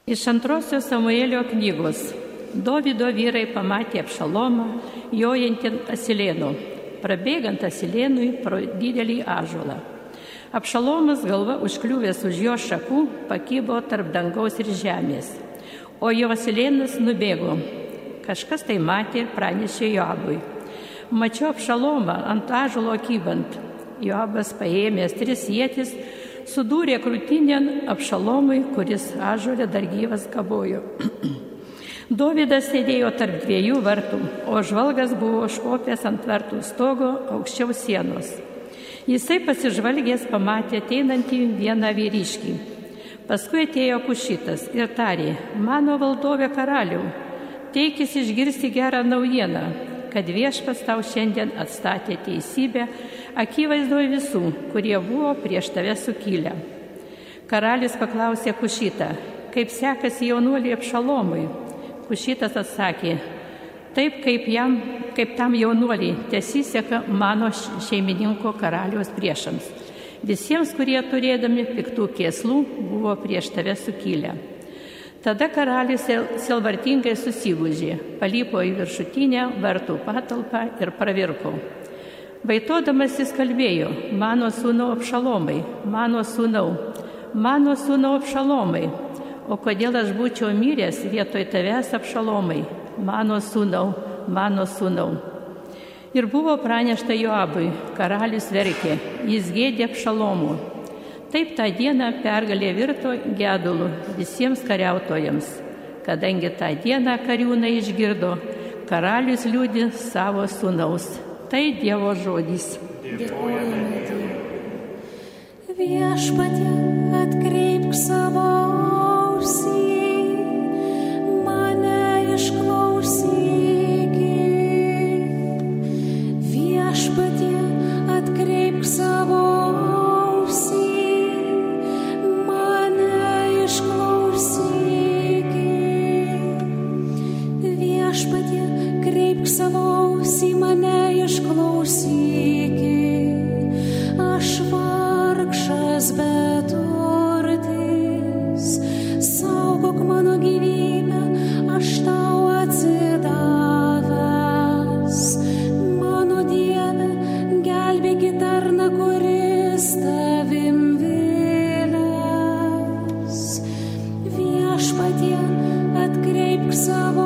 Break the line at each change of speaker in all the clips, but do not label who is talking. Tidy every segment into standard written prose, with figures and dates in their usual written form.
Iš antrosios Samuelio knygos. Dovydo vyrai pamatė Abšalomą, jojantį asilėnu, prabėgant asilėnui pro didelį ąžuolą. Abšalomas galva užkliuvęs už jo šakų pakybo tarp dangaus ir žemės, o jo asilėnas nubėgo. Kažkas tai matė ir pranešė Joabui. Mačiau Abšalomą ant ąžuolo kybant. Joabas paėmęs 3 ietis, sudūrė krūtinėn Abšalomui, kuris ąžuole dar gyvas kabojo. Dovydas sėdėjo tarp 2 vartų, o žvalgas buvo škopęs ant vartų stogo aukščiau sienos. Jisai pasižvalgęs pamatė ateinantį vieną vyriškį. Paskui atėjo Kušitas ir tarė: mano valdove karaliau, teikis išgirsti gerą naujieną, kad viešpats tau šiandien atstatė teisybę akivaizdoje visų, kurie buvo prieš tave sukilę. Karalius paklausė Kušitą: kaip sekasi jaunuoliui Abšalomui? Kušitas atsakė: taip, kaip tam jaunuoliai, tesiseka mano šeimininko karaliaus priešams. Visiems, kurie turėdami piktų kėslų, buvo prieš tave sukilę. Tada karalius sielvartingai susigūžė, palypo į viršutinę vartų patalpą ir pravirko. Vaitodamas jis kalbėjo: mano sūnau Abšalomai, mano sūnau Abšalomai, o kodėl aš būčiau miręs vietoj tavęs, Abšalomai, mano sūnau. Ir buvo pranešta Joabui, karalius verkė, jis gėdė Abšalomų. Taip tą dieną pergalė virto gedulu visiems kariautojams. Kadangi tą dieną kariūnai išgirdo, karalius liūdi savo sūnaus. Tai Dievo žodis.
Dėkojame Dievui. Viešpatie, atkreipk savo ausį, mane išklausyk. Viešpatie, atkreipk savo ausį, Viešpatie, kreipk savo ausį, mane išklausyk. Aš vargšas beturtis, saugok mano gyvybę, aš tau atsidavęs. Mano Dieve, gelbėk tarną, kuris tavim vilias. Viešpatie, atkreipk savo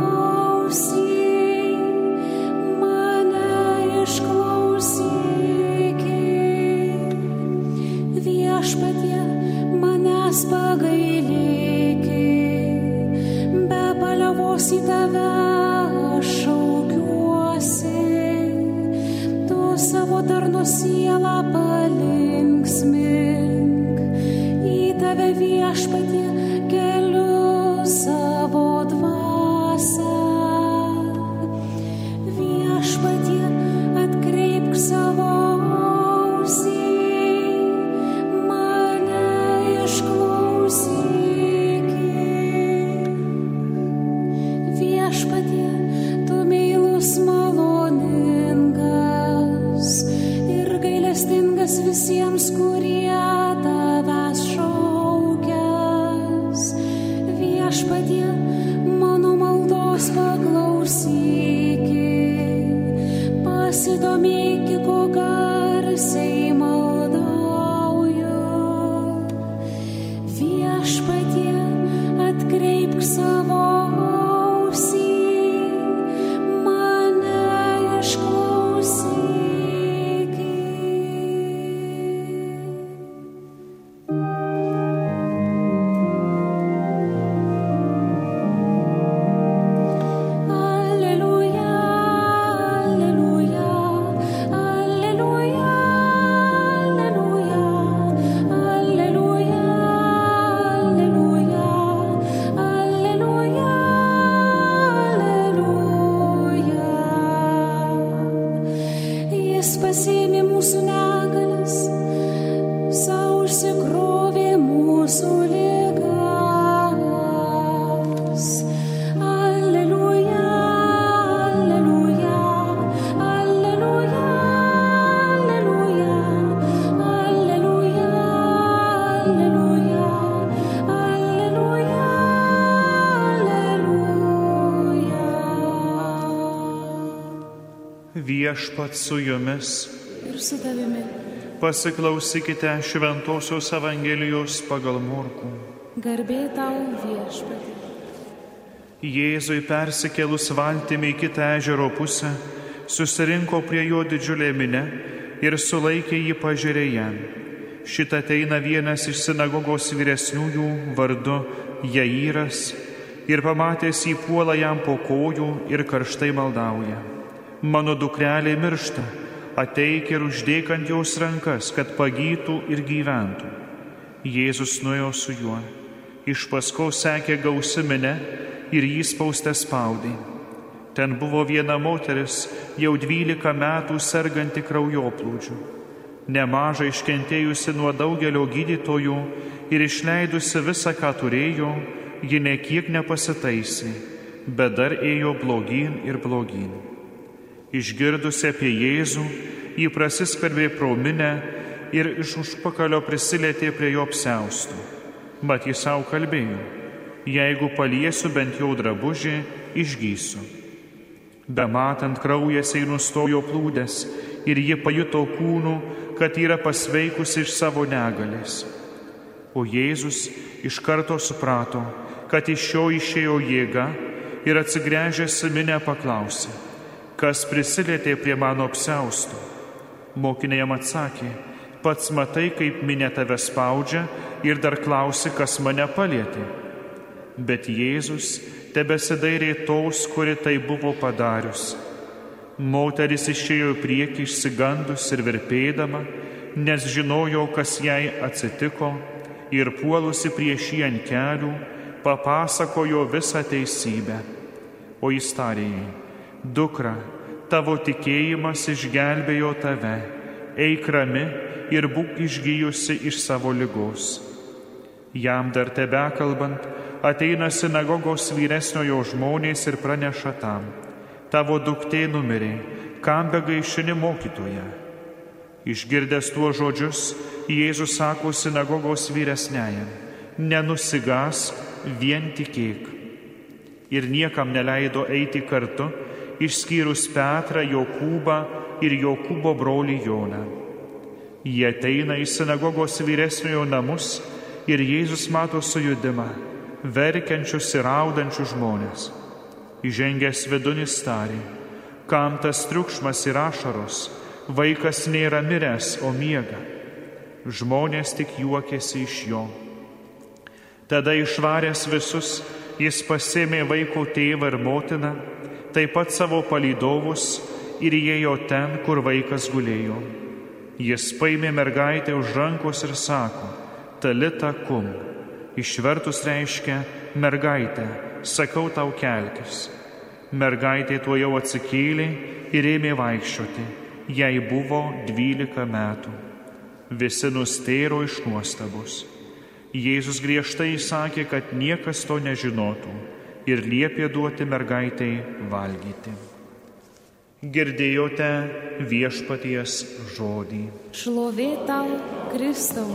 Viešpatie, manęs pagailėk, be paliovos į tave aš šaukiuosi, tu savo tarno sielą palinksmink, į tave Viešpatie keliu savo dvasią. Viešpatie, atkreipk savo visiems, kurie tavęs šaukias. Viešpatie, mano maldos paklausyk, pasidomėk, ko garsiai maldauju. Viešpatie, atkreipk savo ausį, mane išklausyk.
Viešpats su jumis.
Ir su tavimi.
Pasiklausykite Šventosios Evangelijos pagal Morkų.
Garbė tau, Viešpatie.
Jėzui persikėlus valtimi į kitą ežero pusę, susirinko prie jo didžiulė minia ir sulaikė jį pažerėje. Šitą ateina vienas iš sinagogos vyresniųjų vardu Jairas ir pamatęs jį puola jam po kojų ir karštai maldauja: mano dukrelė miršta, ateik ir uždėk ant jos rankas, kad pagytų ir gyventų. Jėzus nuėjo su juo. Iš paskos sekė gausi minia ir jį spauste spaudė. Ten buvo viena moteris, jau 12 metų serganti kraujoplūdžiu, nemažai iškentėjusi nuo daugelio gydytojų ir išleidusi visą, ką turėjo, ji nekiek nepasitaisė, bet dar ėjo blogyn ir blogyn. Išgirdusi apie Jėzų, ji prasiskverbė pro minią ir iš užpakalio prisilietė prie jo apsiausto. Mat jis savo kalbėjo: jeigu paliesiu bent jau drabužį, išgysiu. Bematant kraujas jai nustojo plūdęs ir ji pajuto kūnu, kad yra pasveikusi iš savo negalės. O Jėzus iš karto suprato, kad iš jo išėjo jėga ir atsigręžęs į minią paklausė: kas prisilietė prie mano apsiausto? Mokiniai jam atsakė: pats matai, kaip minia tave spaudžia ir dar klausi, kas mane palietė. Bet Jėzus tebesidairė tos, kuri tai buvo padarius. Moteris išėjo į priekį išsigandus ir virpėdama, nes žinojo, kas jai atsitiko, ir puolusi prieš jį ant kelių, papasakojo visą teisybę. O jis tarė jai: dukra, tavo tikėjimas išgelbėjo tave, eik rami ir būk išgijusi iš savo ligos. Jam dar tebekalbant, ateina sinagogos vyresniojo žmonės ir praneša tam: tavo duktė numirė, kam begaišini mokytoją? Išgirdęs tuos žodžius, Jėzus sako sinagogos vyresniajam: nenusigask, vien tikėk. Ir niekam neleido eiti kartu, išskyrus Petrą, Jokūbą ir Jokūbo brolį Joną. Jie ateina į sinagogos vyresniojo namus ir Jėzus mato sujudimą, verkiančius ir raudančius žmonės. Įžengęs vidun jis tarė: kam tas triukšmas ir ašaros? Vaikas nėra miręs, o miega. Žmonės tik juokėsi iš jo. Tada išvaręs visus, jis pasėmė vaiko tėvą ir motiną, taip pat savo palydovus, ir įėjo ten, kur vaikas gulėjo. Jis paėmė mergaitę už rankos ir sako: talita kum. Išvertus reiškia: mergaitė, sakau tau, kelkis. Mergaitė tuojau atsikėlė ir ėmė vaikščioti. Jai buvo 12 metų. Visi nustėro iš nuostabos. Jėzus griežtai įsakė, kad niekas to nežinotų, ir liepė duoti mergaitei valgyti. Girdėjote Viešpaties žodį.
Šlovė tau, Kristau.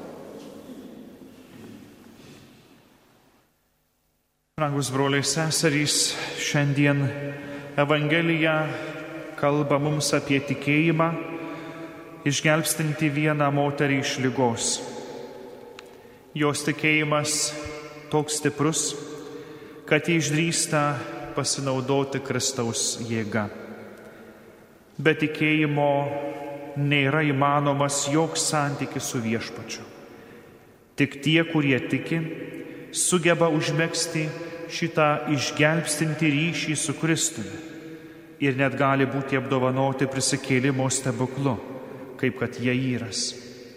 Brangus broliai seserys, šiandien Evangelija kalba mums apie tikėjimą, išgelbstinti vieną moterį iš ligos. Jos tikėjimas toks stiprus, kad ji išdrįsta pasinaudoti Kristaus jėga. Be tikėjimo nėra įmanomas joks santykis su Viešpačiu. Tik tie, kurie tiki, sugeba užmegzti šitą išgelbstinti ryšį su Kristumi ir net gali būti apdovanoti prisikėlimo stebuklu, kaip kad Jairas.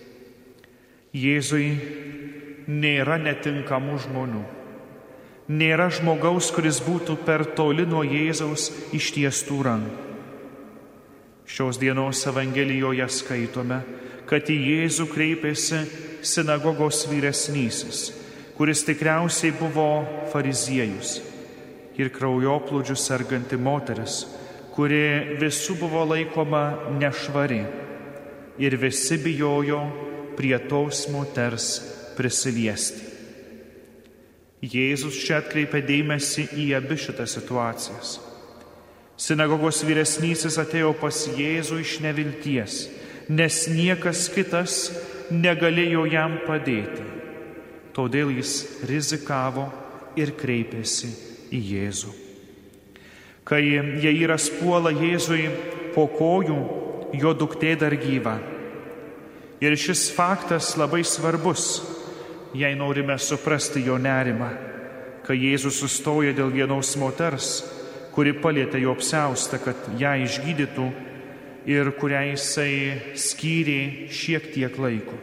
Jėzui nėra netinkamų žmonių. Nėra žmogaus, kuris būtų per toli nuo Jėzaus ištiestų rankų. Šios dienos Evangelijoje skaitome, kad į Jėzų kreipėsi sinagogos vyresnysis, kuris tikriausiai buvo fariziejus, ir kraujoplūdžiu serganti moteris, kuri visų buvo laikoma nešvari, ir visi bijojo prie tos moters prisiliesti. Jėzus čia atkreipia dėmesį į abi šitas situacijas. Sinagogos vyresnysis atėjo pas Jėzų iš nevilties, nes niekas kitas negalėjo jam padėti. Todėl jis rizikavo ir kreipėsi į Jėzų. Kai Jairas puola Jėzui po kojų, jo duktė dar gyva. Ir šis faktas labai svarbus, jei norime suprasti jo nerimą, kai Jėzus sustoja dėl vienos moters, kuri palietė jo apsiaustą, kad ją išgydytų ir kuriai jisai skyrė šiek tiek laiko.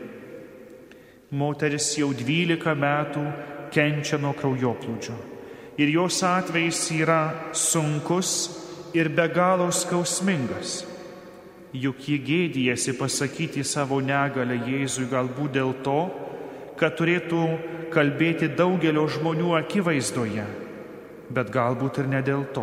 Moteris jau 12 metų kenčia nuo kraujoplūdžio ir jos atvejis yra sunkus ir be galo skausmingas. Juk ji gėdijasi pasakyti savo negalę Jėzui galbūt dėl to, kad turėtų kalbėti daugelio žmonių akivaizdoje, bet galbūt ir ne dėl to.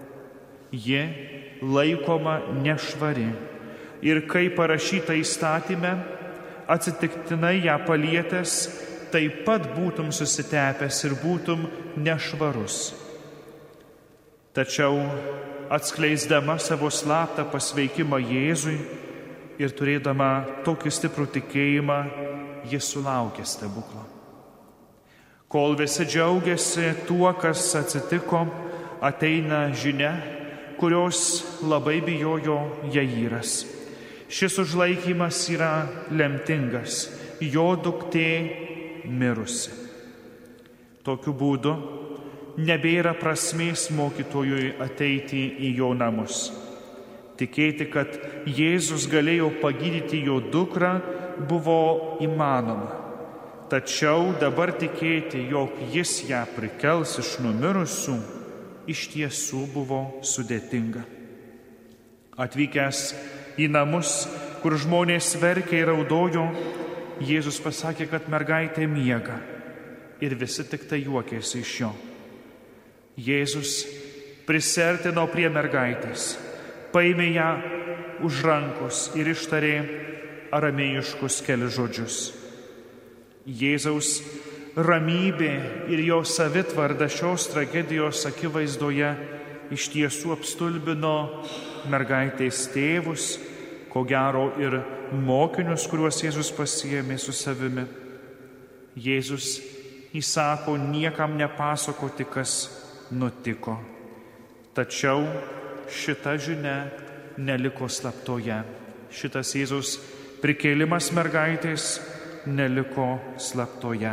Ji laikoma nešvari ir kaip parašyta įstatyme, atsitiktinai ją palietęs, taip pat būtum susitepęs ir būtum nešvarus. Tačiau atskleisdama savo slaptą pasveikimą Jėzui ir turėdama tokį stiprų tikėjimą, jis sulaukė stebuklo. Kol visi džiaugiasi tuo, kas atsitiko, ateina žinia, kurios labai bijojo Jairas. Šis užlaikymas yra lemtingas, jo duktė mirusi. Tokiu būdu nebėra prasmės mokytojui ateiti į jo namus. Tikėti, kad Jėzus galėjo pagydyti jo dukrą, buvo įmanoma. Tačiau dabar tikėti, jog jis ją prikels iš numirusių, iš tiesų buvo sudėtinga. Atvykęs į namus, kur žmonės verkė ir raudojo, Jėzus pasakė, kad mergaitė miega ir visi tik tai juokėsi iš jo. Jėzus prisertino prie mergaitės, paėmė ją už rankos ir ištarė aramėjiškus kelis žodžius. Jėzaus ramybė ir jo savitvarda šios tragedijos akivaizdoje iš tiesų apstulbino mergaitės tėvus, ko gero ir mokinius, kuriuos Jėzus pasiėmė su savimi. Jėzus įsako niekam nepasakoti, kas nutiko. Tačiau šita žinia neliko slaptoje. Šitas Jėzaus prikėlimas mergaitės neliko slaptoje.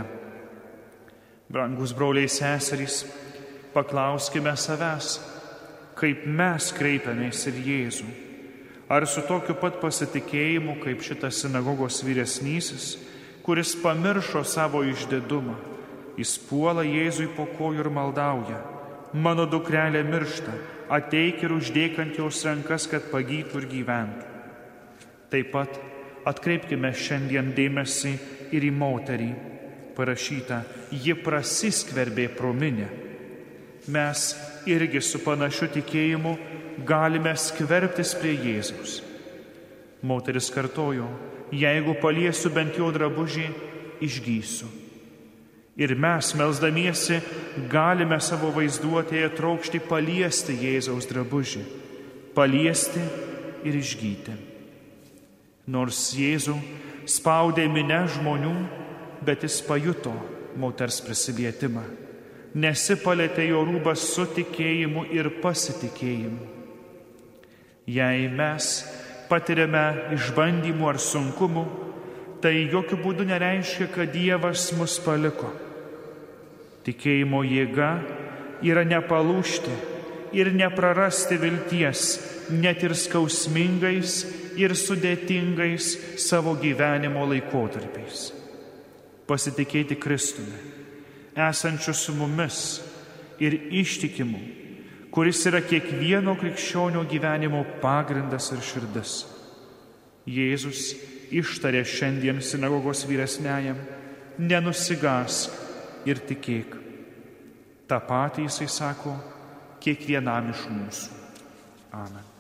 Brangus broliai seserys, paklauskime savęs, kaip mes kreipiamės į Jėzų. Ar su tokiu pat pasitikėjimu, kaip šitas sinagogos vyresnysis, kuris pamiršo savo išdidumą, jis puola Jėzui po kojų ir maldauja: mano dukrelė miršta, ateik ir uždėk ant jos rankas, kad pagytų ir gyventų. Taip pat atkreipkime šiandien dėmesį ir į moterį. Parašyta, ji prasiskverbė pro minią. Mes irgi su panašiu tikėjimu galime skverbtis prie Jėzaus. Moteris kartojo: jeigu paliesiu bent jo drabužį, išgysiu. Ir mes, melsdamiesi, galime savo vaizduotėje trokšti paliesti Jėzaus drabužį, paliesti ir išgyti. Nors Jėzų spaudė minia žmonių, bet jis pajuto moters prisilietimą, nes ji palietė jo rūbą su tikėjimu ir pasitikėjimu. Jei mes patiriame išbandymų ar sunkumų, tai jokių būdų nereiškia, kad Dievas mus paliko. Tikėjimo jėga yra nepalūžti ir neprarasti vilties, net ir skausmingais ir sudėtingais savo gyvenimo laikotarpiais. Pasitikėti Kristumi, esančiu su mumis ir ištikimu, kuris yra kiekvieno krikščionio gyvenimo pagrindas ir širdis. Jėzus ištarė šiandien sinagogos vyresniajam: nenusigąsk ir tikėk. Ta patį jisai sako kiekvienam iš mūsų. Amen.